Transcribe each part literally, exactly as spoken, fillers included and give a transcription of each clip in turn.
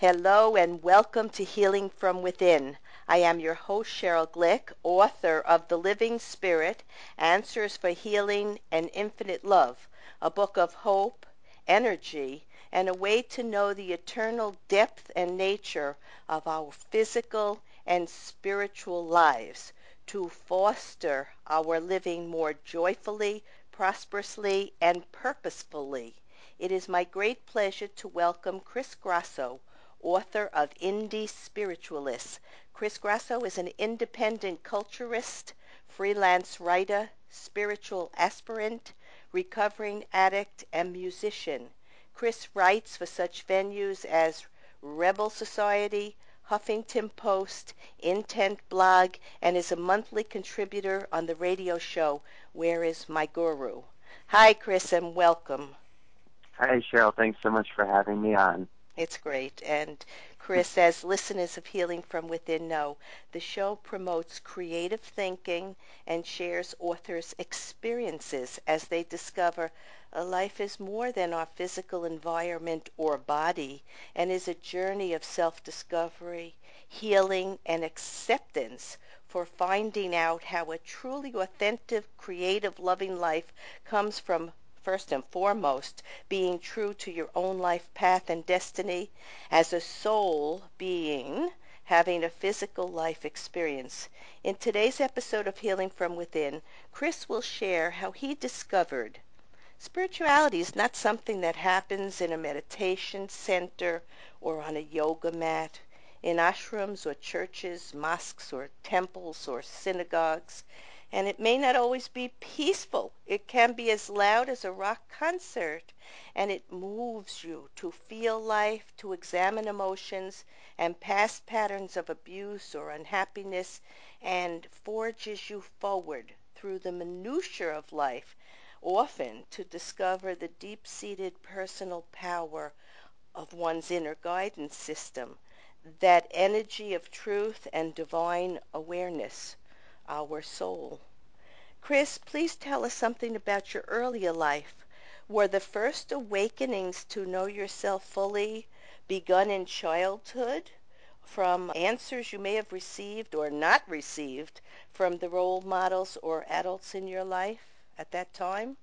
Hello and welcome to Healing from Within. I am your host, Cheryl Glick, author of The Living Spirit, Answers for Healing and Infinite Love, a book of hope, energy, and a way to know the eternal depth and nature of our physical and spiritual lives to foster our living more joyfully, prosperously, and purposefully. It is my great pleasure to welcome Chris Grasso, author of Indie Spiritualists. Chris Grasso is an independent culturist, freelance writer, spiritual aspirant, recovering addict, and musician. Chris writes for such venues as Rebel Society, Huffington Post, Intent Blog, and is a monthly contributor on the radio show Where is My Guru? Hi, Chris, and welcome. Hi, Cheryl. Thanks so much for having me on. It's great. And Chris, as listeners of Healing from Within know, the show promotes creative thinking and shares authors' experiences as they discover a life is more than our physical environment or body and is a journey of self-discovery, healing, and acceptance for finding out how a truly authentic, creative, loving life comes from first and foremost, being true to your own life path and destiny as a soul being having a physical life experience. In today's episode of Healing from Within, Chris will share how he discovered spirituality is not something that happens in a meditation center or on a yoga mat, in ashrams or churches, mosques or temples or synagogues. And it may not always be peaceful. It can be as loud as a rock concert, and it moves you to feel life, to examine emotions and past patterns of abuse or unhappiness, and forges you forward through the minutiae of life, often to discover the deep-seated personal power of one's inner guidance system, that energy of truth and divine awareness, our soul. Chris, please tell us something about your earlier life. Were the first awakenings to know yourself fully begun in childhood from answers you may have received or not received from the role models or adults in your life at that time?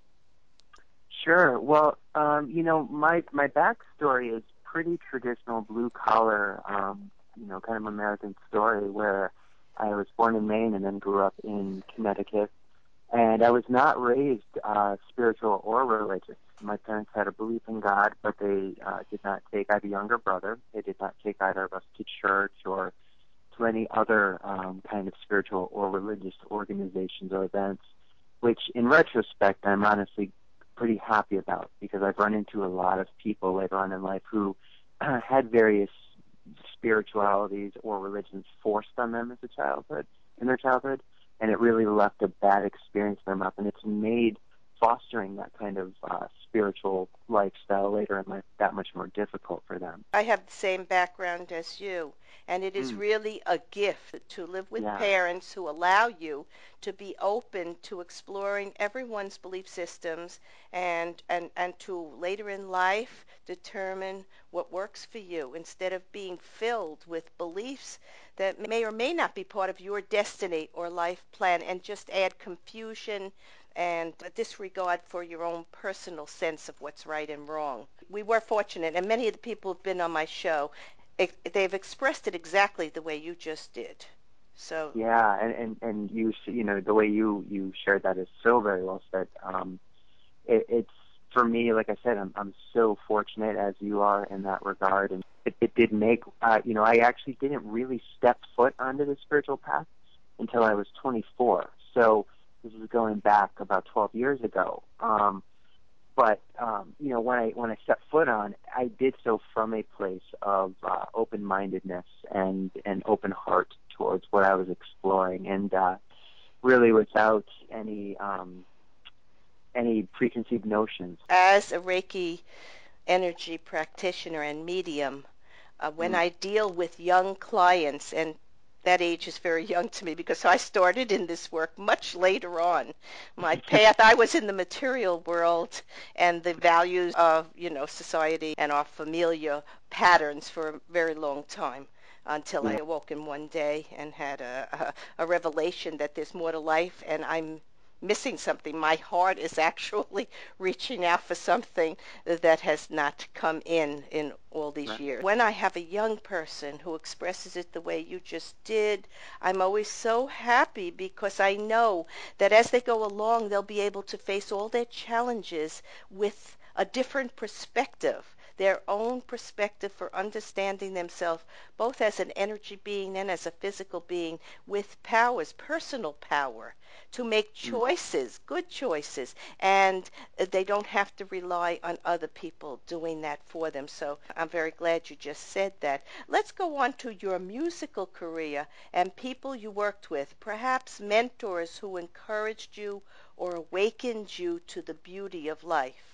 Sure. Well, um, you know, my my backstory is pretty traditional blue collar, um, you know, kind of American story where I was born in Maine and then grew up in Connecticut. And I was not raised uh, spiritual or religious. My parents had a belief in God, but they uh, did not take, I have a younger brother, they did not take either of us to church or to any other um, kind of spiritual or religious organizations or events, which in retrospect I'm honestly pretty happy about because I've run into a lot of people later on in life who uh, had various spiritualities or religions forced on them as a childhood, in their childhood, and it really left a bad experience for them up, and it's made fostering that kind of uh, spiritual lifestyle later in life that much more difficult for them. I have the same background as you, and it is Mm, really a gift to live with yeah. parents who allow you to be open to exploring everyone's belief systems and, and, and to later in life determine what works for you instead of being filled with beliefs that may or may not be part of your destiny or life plan and just add confusion and a disregard for your own personal sense of what's right and wrong. We were fortunate, and many of the people who've been on my show, it, they've expressed it exactly the way you just did. So, Yeah, and, and, and you you know the way you, you shared that is so very well said. Um, it, it's for me, like I said, I'm I'm so fortunate as you are in that regard, and it, it did make uh, you know I actually didn't really step foot onto the spiritual path until I was twenty-four. So this is going back about twelve years ago. Um, but um, you know when I when I stepped foot on, I did so from a place of uh, open-mindedness and an open heart towards what I was exploring, and uh, really without any um, any preconceived notions. as a Reiki energy practitioner and medium, uh, when Mm, I deal with young clients, and that age is very young to me because I started in this work much later on. My path, I was in the material world and the values of, you know, society and our familiar patterns for a very long time until I Yeah. awoke in one day and had a, a, a revelation that there's more to life and I'm missing something. My heart is actually reaching out for something that has not come in in all these Right. years. When I have a young person who expresses it the way you just did, I'm always so happy because I know that as they go along, they'll be able to face all their challenges with a different perspective, their own perspective for understanding themselves, both as an energy being and as a physical being with powers, personal power to make Mm. choices, good choices, and they don't have to rely on other people doing that for them. So I'm very glad you just said that. Let's go on to your musical career and people you worked with, perhaps mentors who encouraged you or awakened you to the beauty of life.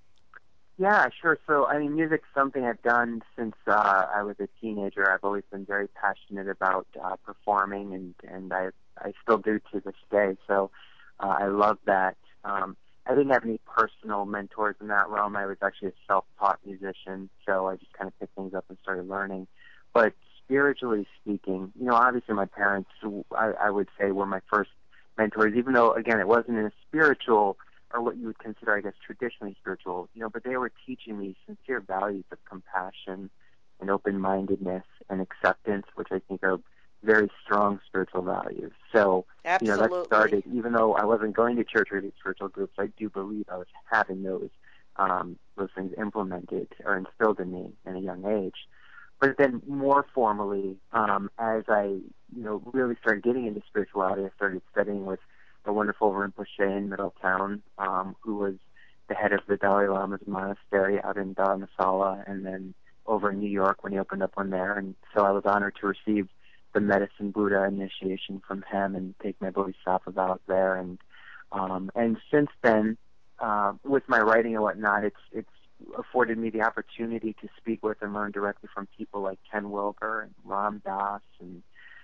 Yeah, sure. So, I mean, music's something I've done since uh, I was a teenager. I've always been very passionate about uh, performing, and and I I still do to this day. So, uh, I love that. Um, I didn't have any personal mentors in that realm. I was actually a self-taught musician, so I just kind of picked things up and started learning. But spiritually speaking, you know, obviously my parents, I, I would say, were my first mentors. Even though, again, it wasn't in a spiritual or what you would consider, I guess, traditionally spiritual, you know, but they were teaching me sincere values of compassion and open-mindedness and acceptance, which I think are very strong spiritual values. So, you know, that Absolutely. started, even though I wasn't going to church or these spiritual groups, I do believe I was having those, um, those things implemented or instilled in me at a young age. But then more formally, um, as I, you know, really started getting into spirituality, I started studying with a wonderful Rinpoche in Middletown, um, who was the head of the Dalai Lama's monastery out in Dharamsala, and then over in New York when he opened up one there. And so I was honored to receive the Medicine Buddha initiation from him and take my Bodhisattva vows there. And um, and since then, uh, with my writing and whatnot, it's it's afforded me the opportunity to speak with and learn directly from people like Ken Wilber and Ram Dass and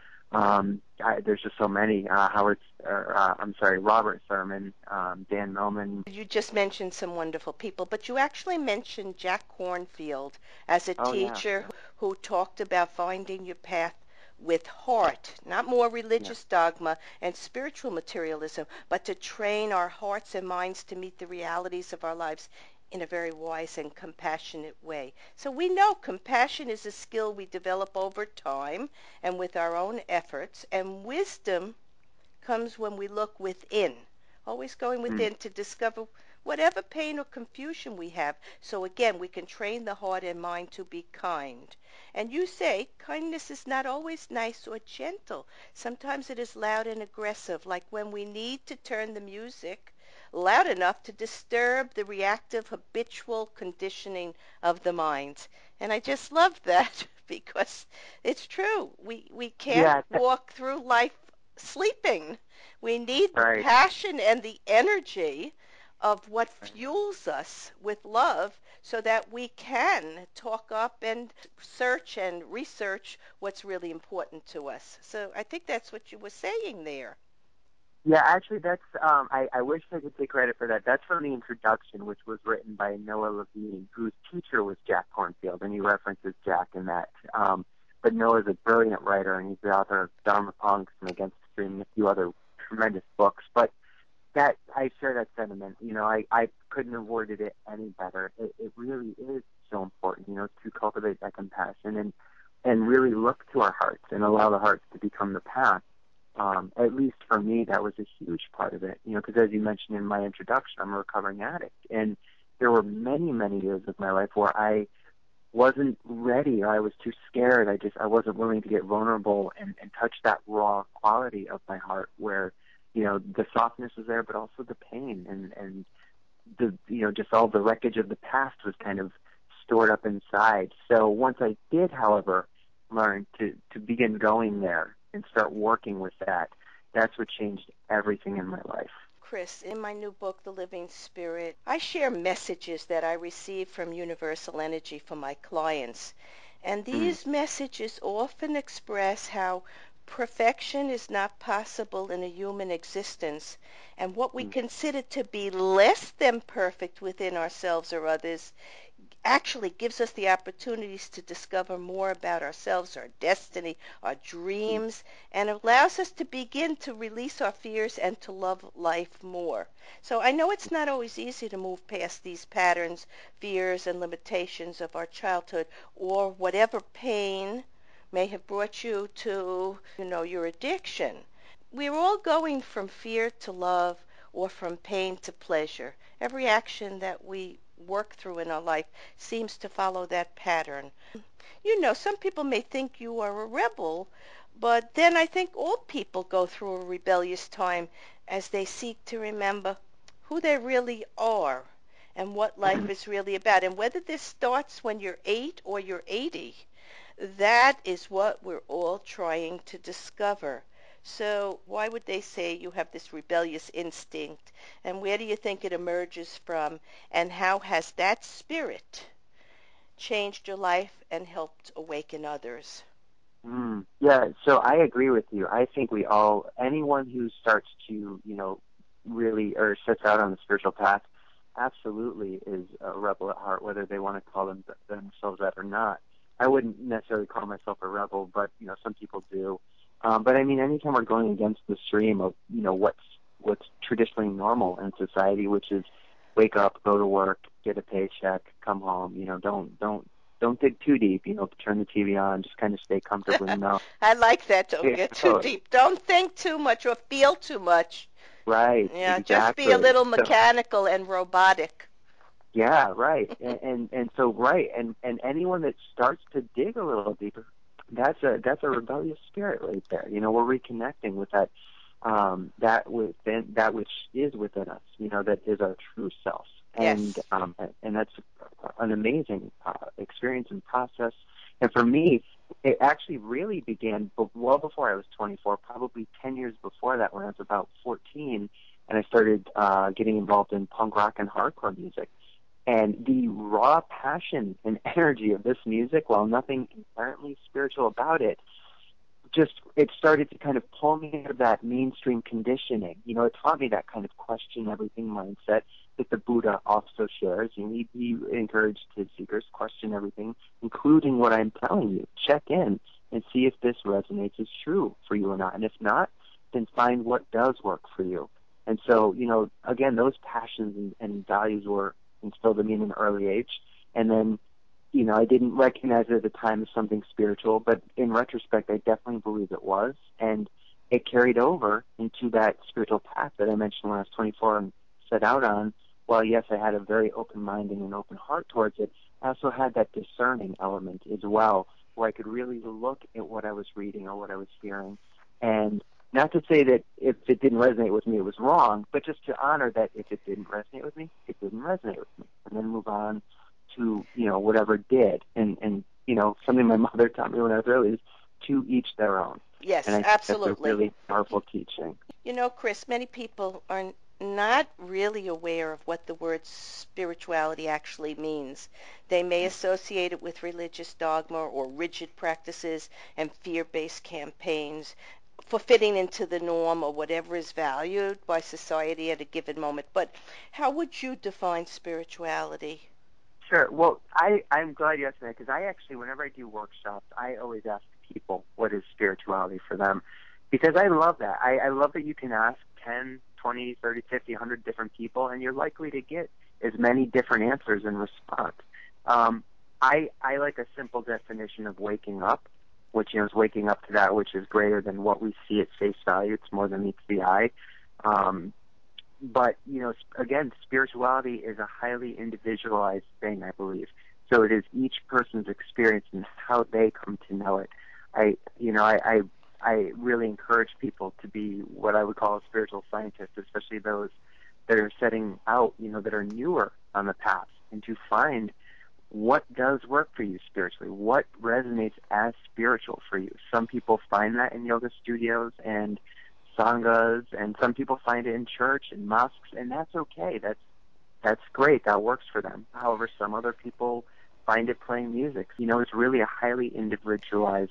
um, I, there's just so many. Uh, Howard, or, uh, I'm sorry, Robert Thurman, um, Dan Millman. You just mentioned some wonderful people, but you actually mentioned Jack Cornfield as a Oh yeah, teacher yeah, who talked about finding your path with heart, not more yeah. religious dogma and spiritual materialism, but to train our hearts and minds to meet the realities of our lives in a very wise and compassionate way. So we know compassion is a skill we develop over time and with our own efforts, and wisdom comes when we look within, always going Mm, within to discover whatever pain or confusion we have. So again, we can train the heart and mind to be kind. And you say kindness is not always nice or gentle. Sometimes it is loud and aggressive, like when we need to turn the music loud enough to disturb the reactive habitual conditioning of the mind. And I just love that because it's true. We we can't yeah, that, walk through life sleeping. We need the right. passion and the energy of what fuels us with love so that we can talk up and search and research what's really important to us. So I think that's what you were saying there. Yeah, actually, that's. Um, I, I wish I could take credit for that. That's from the introduction, which was written by Noah Levine, whose teacher was Jack Cornfield, and he references Jack in that. Um, but Noah's a brilliant writer, and he's the author of Dharma Punks and Against the Stream and a few other tremendous books. But that I share that sentiment. You know, I, I couldn't have worded it any better. It, it really is so important, you know, to cultivate that compassion and and really look to our hearts and allow the hearts to become the path. Um, at least for me, that was a huge part of it. You know, because as you mentioned in my introduction, I'm a recovering addict, and there were many, many years of my life where I wasn't ready or I was too scared. I just I wasn't willing to get vulnerable and, and touch that raw quality of my heart where, you know, the softness was there but also the pain and, and the you know, just all the wreckage of the past was kind of stored up inside. So once I did, however, learn to, to begin going there and start working with that, that's what changed everything in my life. Chris, in my new book, The Living Spirit, I share messages that I receive from Universal Energy for my clients. And Mm, these messages often express how Perfection is not possible in a human existence, and what we Mm. consider to be less than perfect within ourselves or others actually gives us the opportunities to discover more about ourselves, our destiny, our Mm. dreams, and allows us to begin to release our fears and to love life more. So I know it's not always easy to move past these patterns, fears, and limitations of our childhood or whatever pain may have brought you to, you know, your addiction. We're all going from fear to love or from pain to pleasure. Every action that we work through in our life seems to follow that pattern. You know, some people may think you are a rebel, but then I think all people go through a rebellious time as they seek to remember who they really are and what life is really about. And whether this starts when you're eight or you're eighty, that is what we're all trying to discover. So why would they say you have this rebellious instinct? And where do you think it emerges from? And how has that spirit changed your life and helped awaken others? Mm. Yeah, so I agree with you. I think we all, anyone who starts to, you know, really, or sets out on the spiritual path, absolutely is a rebel at heart, whether they want to call them, themselves that or not. I wouldn't necessarily call myself a rebel, but, you know, some people do. Um, but I mean, anytime we're going against the stream of, you know, what's, what's traditionally normal in society, which is wake up, go to work, get a paycheck, come home, you know, don't, don't, don't dig too deep, you know, turn the T V on, just kind of stay comfortably numb. I like that. Don't Yeah, get too oh, deep. Don't think too much or feel too much. right, Yeah, just be a exactly. little So, mechanical and robotic. yeah, right. And, and and so right, and and anyone that starts to dig a little deeper, that's a that's a rebellious spirit right there. You know, we're reconnecting with that um that within that which is within us, you know, that is our true self. And Yes. um and that's an amazing uh, experience and process. And for me, it actually really began b- well before I was twenty-four, probably ten years before that, when I was about fourteen, and I started uh getting involved in punk rock and hardcore music. And the raw passion and energy of this music, while nothing inherently spiritual about it, just it started to kind of pull me out of that mainstream conditioning. You know, it taught me that kind of question everything mindset that the Buddha also shares. You need he encouraged his seekers question everything, including what I'm telling you. Check in and see if this resonates as true for you or not. And if not, then find what does work for you. And so, you know, again, those passions and, and values were instilled in me in an early age. And then, you know, I didn't recognize it at the time as something spiritual, but in retrospect, I definitely believe it was. And it carried over into that spiritual path that I mentioned when I was twenty-four and set out on. While, yes, I had a very open mind and an open heart towards it, I also had that discerning element as well, where I could really look at what I was reading or what I was hearing. And not to say that if it didn't resonate with me, it was wrong, but just to honor that if it didn't resonate with me, it didn't resonate with me. And then move on to, you know, whatever did. And, and, you know, something my mother taught me when I was early is to each their own. And Yes, I think that's a absolutely. really powerful teaching. You know, Chris, many people are not really aware of what the word spirituality actually means. They may associate it with religious dogma or rigid practices and fear-based campaigns for fitting into the norm or whatever is valued by society at a given moment. But how would you define spirituality? Sure. Well, I, I'm glad you asked that, because I actually, whenever I do workshops, I always ask people what is spirituality for them, because I love that. I, I love that you can ask ten, twenty, thirty, fifty, one hundred different people, and you're likely to get as many different answers in response. Um, I, I like a simple definition of waking up, which, you know, is waking up to that which is greater than what we see at face value. It's more than meets the eye. Um, But, you know, again, spirituality is a highly individualized thing, I believe. So it is each person's experience and how they come to know it. I, you know, I, I, I really encourage people to be what I would call a spiritual scientist, especially those that are setting out, you know, that are newer on the path, and to find what does work for you spiritually, what resonates as spiritual for you. Some people find that in yoga studios and sanghas, and some people find it in church and mosques, and that's okay. That's that's great. That works for them. However, some other people find it playing music. You know, it's really a highly individualized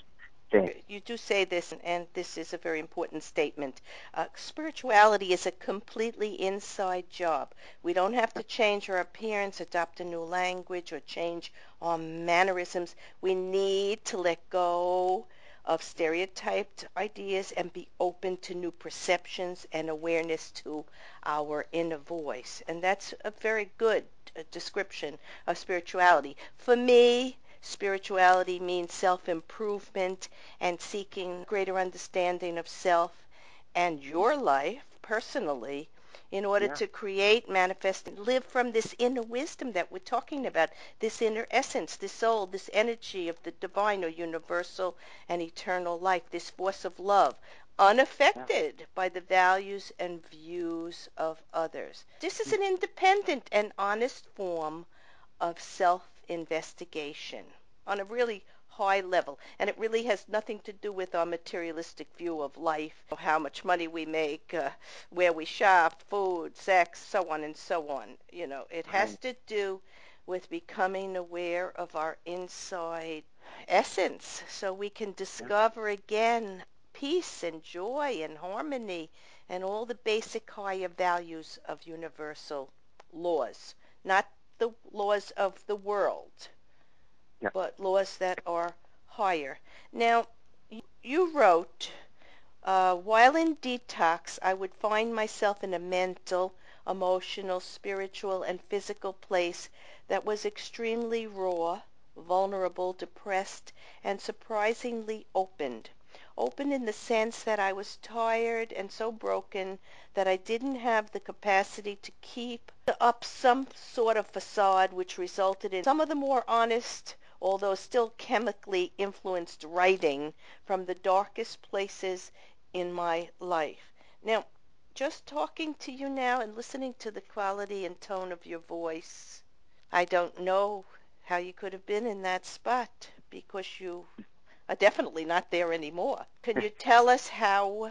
thing. You do say this, and this is a very important statement. Uh, spirituality is a completely inside job. We don't have to change our appearance, adopt a new language, or change our mannerisms. We need to let go of stereotyped ideas and be open to new perceptions and awareness to our inner voice. And that's a very good uh, description of spirituality. For me, spirituality means self-improvement and seeking greater understanding of self and your life personally in order Yeah, to create, manifest, and live from this inner wisdom that we're talking about, this inner essence, this soul, this energy of the divine or universal and eternal life, this force of love, yeah, unaffected by the values and views of others. This is mm, an independent and honest form of self-investigation on a really high level. And it really has nothing to do with our materialistic view of life, how much money we make, uh, where we shop, food, sex, so on and so on. You know, it has right. to do with becoming aware of our inside essence so we can Yeah, discover again peace and joy and harmony and all the basic higher values of universal laws, not the laws of the world, yeah, but laws that are higher. Now, you wrote, uh, while in detox, I would find myself in a mental, emotional, spiritual, and physical place that was extremely raw, vulnerable, depressed, and surprisingly opened. Open in the sense that I was tired and so broken that I didn't have the capacity to keep up some sort of facade, which resulted in some of the more honest, although still chemically influenced writing from the darkest places in my life. Now, just talking to you now and listening to the quality and tone of your voice, I don't know how you could have been in that spot because you are definitely not there anymore. Can you tell us how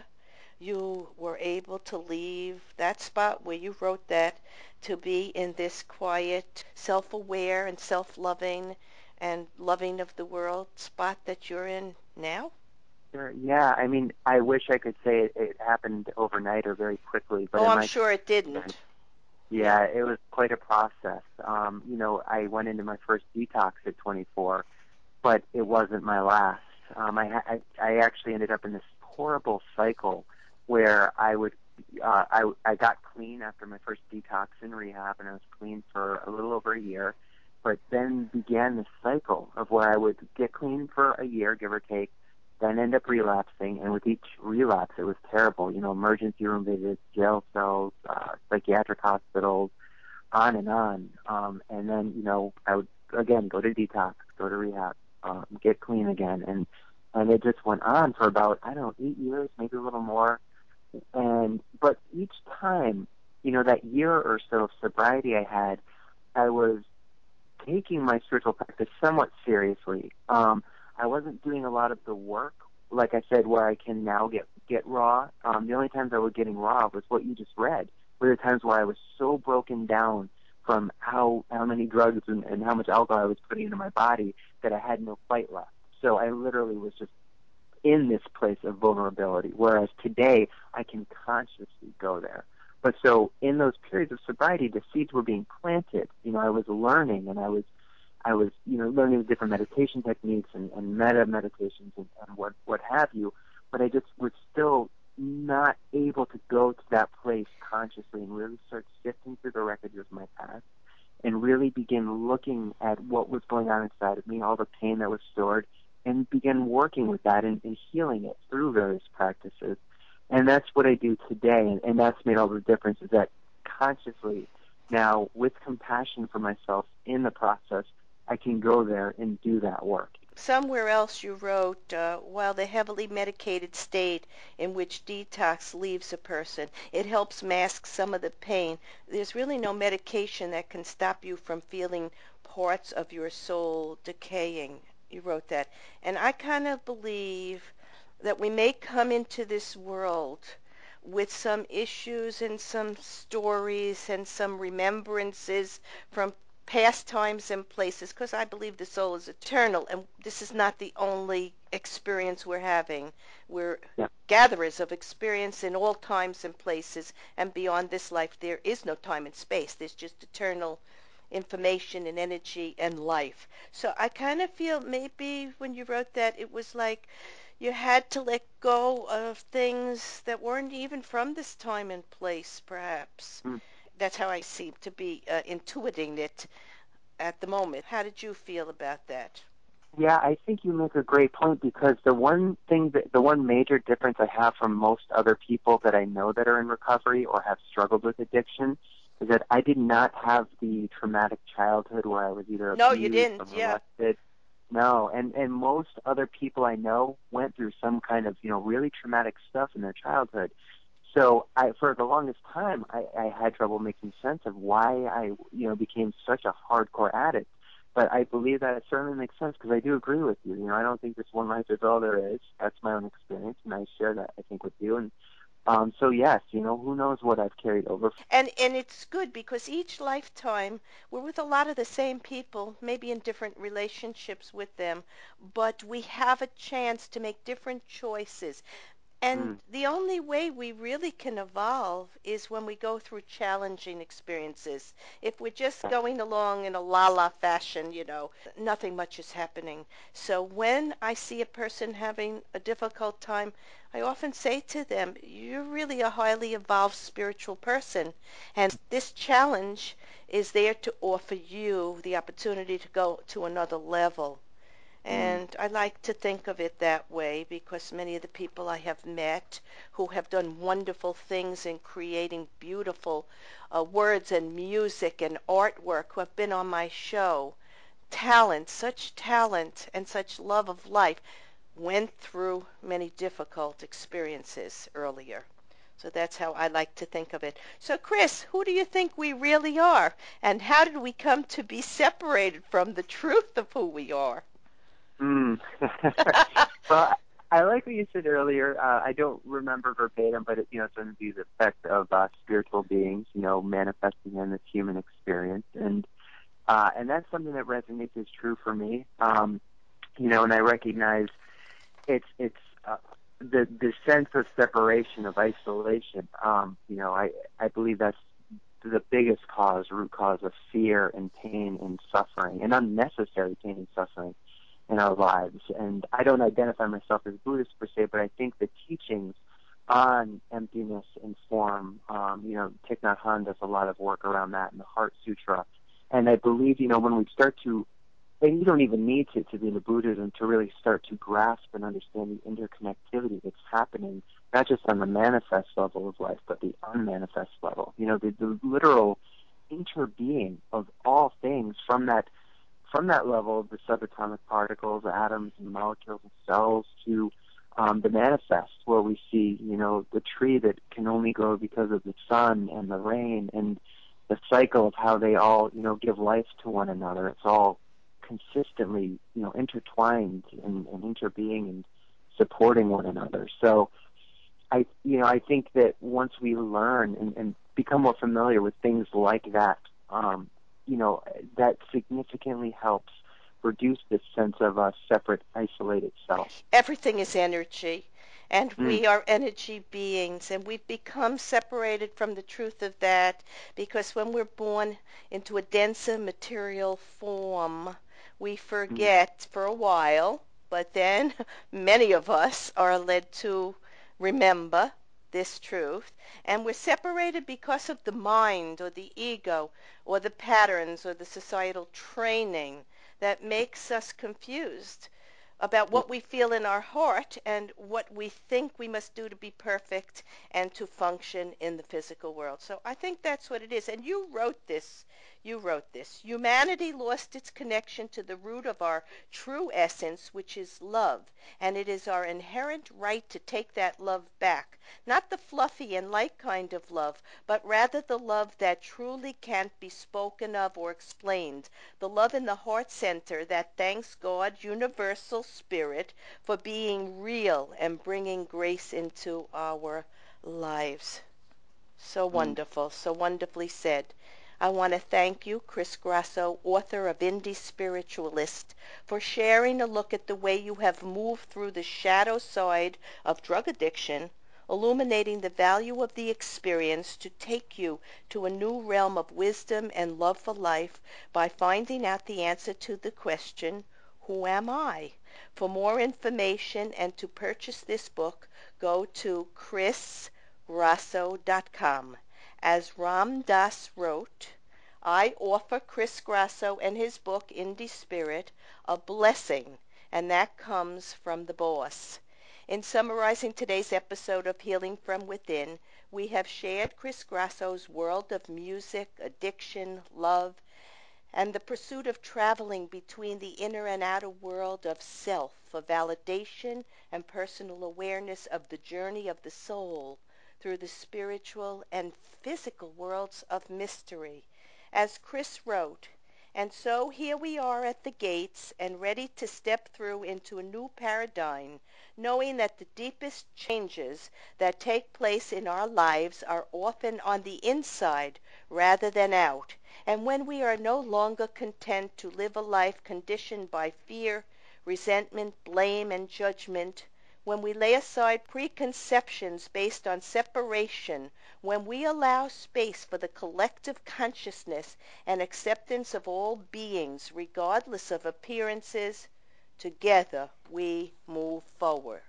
you were able to leave that spot where you wrote that to be in this quiet, self-aware and self-loving and loving of the world spot that you're in now? sure. Yeah, I mean, I wish I could say it, it happened overnight or very quickly, but Oh, in I'm my sure it experience, didn't. Yeah. yeah, it was quite a process. Um, you know, I went into my first detox at twenty-four, but it wasn't my last. Um, I, I I actually ended up in this horrible cycle where I would uh, I I got clean after my first detox in rehab, and I was clean for a little over a year. But then began this cycle of where I would get clean for a year, give or take, then end up relapsing, and with each relapse, it was terrible. You know, emergency room visits, jail cells, uh, psychiatric hospitals, on and on. Um, and then, you know, I would again go to detox, go to rehab, um, get clean again, and and it just went on for about I don't know eight years, maybe a little more. And but each time, you know, that year or so of sobriety I had, I was taking my spiritual practice somewhat seriously. Um, I wasn't doing a lot of the work, like I said, where I can now get get raw. Um, the only times I was getting raw was what you just read. Were the times where I was so broken down from how how many drugs and, and how much alcohol I was putting into my body that I had no fight left. So I literally was just in this place of vulnerability. Whereas today, I can consciously go there. But so in those periods of sobriety, the seeds were being planted. You know, I was learning, and I was, I was, you know, learning different meditation techniques and, and meta meditations and, and what what have you. But I just was still not able to go to that place consciously and really start sifting through the wreckage of my past and really begin looking at what was going on inside of me, all the pain that was stored, and begin working with that and, and healing it through various practices. And that's what I do today, and, and that's made all the difference is that consciously now, with compassion for myself in the process, I can go there and do that work. Somewhere else you wrote, uh, while the heavily medicated state in which detox leaves a person, it helps mask some of the pain. There's really no medication that can stop you from feeling parts of your soul decaying. You wrote that. And I kind of believe that we may come into this world with some issues and some stories and some remembrances from past times and places, because I believe the soul is eternal, and this is not the only experience we're having. We're Yeah. gatherers of experience in all times and places, and beyond this life, there is no time and space. There's just eternal information and energy and life. So I kind of feel maybe when you wrote that, it was like you had to let go of things that weren't even from this time and place, perhaps. Mm. That's how I seem to be uh, intuiting it at the moment. How did you feel about that? Yeah, I think you make a great point, because the one thing that the one major difference I have from most other people that I know that are in recovery or have struggled with addiction is that I did not have the traumatic childhood where I was either No, you abused or didn't. Yeah. molested. No, and and most other people I know went through some kind of, you know, really traumatic stuff in their childhood. So I, for the longest time, I, I had trouble making sense of why I, you know, became such a hardcore addict. But I believe that it certainly makes sense, because I do agree with you. You know, I don't think this one life is all there is. That's my own experience, and I share that, I think, with you. And um, so yes, you know, who knows what I've carried over. And and it's good because each lifetime we're with a lot of the same people, maybe in different relationships with them, but we have a chance to make different choices. And Mm, the only way we really can evolve is when we go through challenging experiences. If we're just yeah, going along in a la la fashion, you know, nothing much is happening. So when I see a person having a difficult time, I often say to them, you're really a highly evolved spiritual person. And this challenge is there to offer you the opportunity to go to another level. mm, And I like to think of it that way because many of the people I have met who have done wonderful things in creating beautiful uh, words and music and artwork who have been on my show, talent, such talent and such love of life, went through many difficult experiences earlier. So that's how I like to think of it. So, Chris, who do you think we really are? And how did we come to be separated from the truth of who we are? mm. Well, I like what you said earlier. Uh, I don't remember verbatim, but it, you know, it's going to be the effect of uh, spiritual beings, you know, manifesting in this human experience, and uh, and that's something that resonates as true for me. Um, you know, and I recognize it's it's uh, the the sense of separation, of isolation. Um, you know, I I believe that's the biggest cause, root cause of fear and pain and suffering, and unnecessary pain and suffering in our lives. And I don't identify myself as Buddhist per se, but I think the teachings on emptiness and form, um, you know, Thich Nhat Hanh does a lot of work around that in the Heart Sutra. And I believe, you know, when we start to, and you don't even need to, to be into Buddhism to really start to grasp and understand the interconnectivity that's happening, not just on the manifest level of life, but the unmanifest level. You know, the, the literal interbeing of all things from that from that level of the subatomic particles, atoms and molecules and cells, to um, the manifest, where we see, you know, the tree that can only grow because of the sun and the rain, and the cycle of how they all, you know, give life to one another. It's all consistently, you know, intertwined and, and interbeing and supporting one another. So I, you know, I think that once we learn and, and become more familiar with things like that, um, you know, that significantly helps reduce this sense of a separate, isolated self. Everything is energy, and Mm, we are energy beings, and we've become separated from the truth of that because when we're born into a denser material form, we mm, forget for a while, but then many of us are led to remember this truth, and we're separated because of the mind or the ego or the patterns or the societal training that makes us confused about yeah, what we feel in our heart and what we think we must do to be perfect and to function in the physical world. So I think that's what it is. And you wrote this. You wrote this. Humanity lost its connection to the root of our true essence, which is love. And it is our inherent right to take that love back. Not the fluffy and light kind of love, but rather the love that truly can't be spoken of or explained, the love in the heart center that thanks God, universal spirit, for being real and bringing grace into our lives. So mm, wonderful, so wonderfully said. I want to thank you, Chris Grasso, author of Indie Spiritualist, for sharing a look at the way you have moved through the shadow side of drug addiction, illuminating the value of the experience to take you to a new realm of wisdom and love for life by finding out the answer to the question, who am I? For more information and to purchase this book, go to chris grasso dot com. As Ram Dass wrote, I offer Chris Grasso and his book, Indie Spirit, a blessing, and that comes from the boss. In summarizing today's episode of Healing from Within, we have shared Chris Grasso's world of music, addiction, love, and the pursuit of traveling between the inner and outer world of self for validation and personal awareness of the journey of the soul through the spiritual and physical worlds of mystery. As Chris wrote, and so here we are at the gates and ready to step through into a new paradigm, knowing that the deepest changes that take place in our lives are often on the inside rather than out. And when we are no longer content to live a life conditioned by fear, resentment, blame, and judgment, when we lay aside preconceptions based on separation, when we allow space for the collective consciousness and acceptance of all beings, regardless of appearances, together we move forward.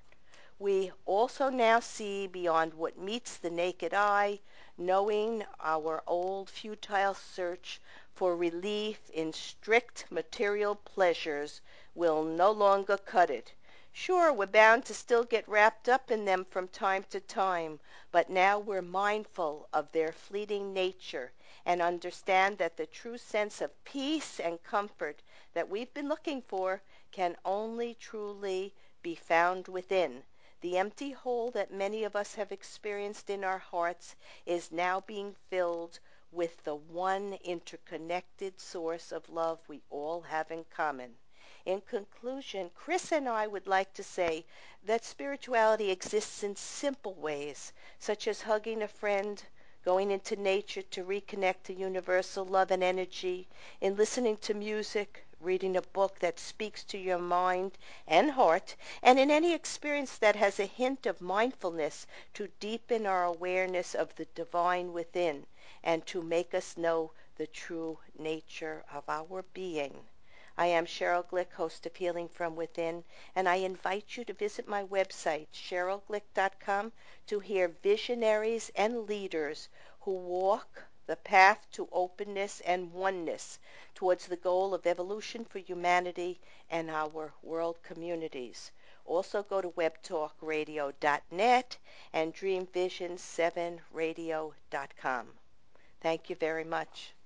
We also now see beyond what meets the naked eye, knowing our old futile search for relief in strict material pleasures will no longer cut it. Sure, we're bound to still get wrapped up in them from time to time, but now we're mindful of their fleeting nature and understand that the true sense of peace and comfort that we've been looking for can only truly be found within. The empty hole that many of us have experienced in our hearts is now being filled with the one interconnected source of love we all have in common. In conclusion, Chris and I would like to say that spirituality exists in simple ways, such as hugging a friend, going into nature to reconnect to universal love and energy, in listening to music, reading a book that speaks to your mind and heart, and in any experience that has a hint of mindfulness to deepen our awareness of the divine within and to make us know the true nature of our being. I am Cheryl Glick, host of Healing from Within, and I invite you to visit my website, cheryl glick dot com, to hear visionaries and leaders who walk the path to openness and oneness towards the goal of evolution for humanity and our world communities. Also go to web talk radio dot net and dream vision seven radio dot com. Thank you very much.